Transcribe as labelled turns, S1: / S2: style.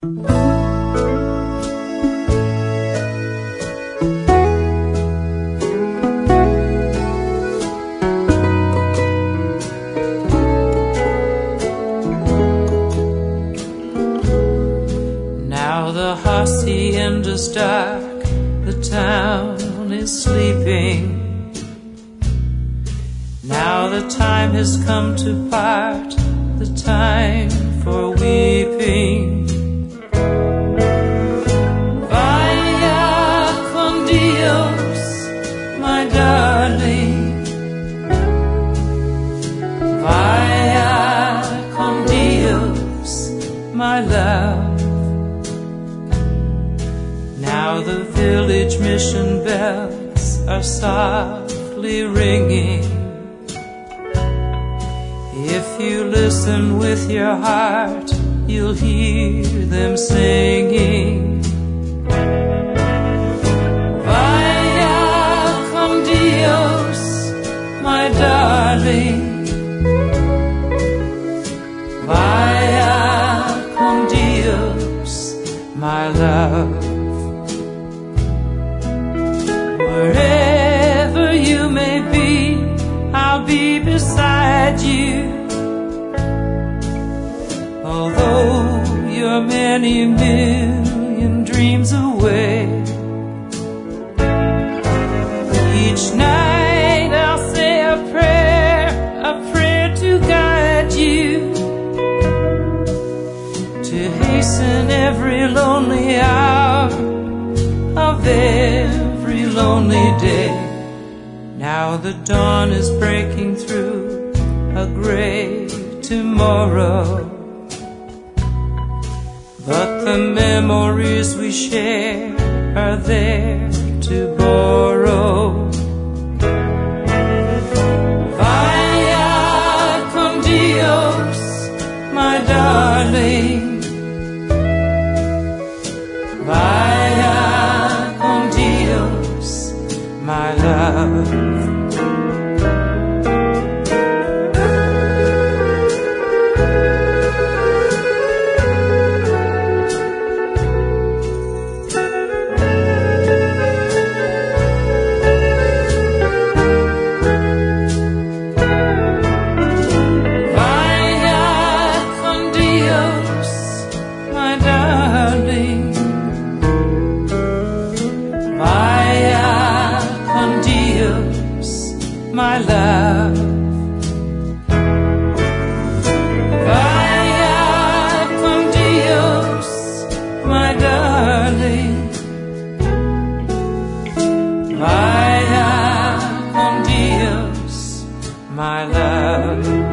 S1: Now the hacienda's dark, the town is sleeping. Now the time has come to part, the time for weeping. Vaya con Dios, my darling. Vaya con Dios, my love. Now the village mission bells are softly ringing. If you listen with your heart, you'll hear them singing. Vaya con Dios, my darling. Vaya con Dios, my love. Wherever you may be, I'll be beside you. Although you're many million dreams away, each night I'll say a prayer to guide you, to hasten every lonely hour of every lonely day. Now the dawn is breaking through a gray tomorrow, but the memories we share are there to borrow. Vaya con Dios, my darling. Vaya con Dios, my love. My love. Vaya con Dios, my darling. Vaya con Dios, my love.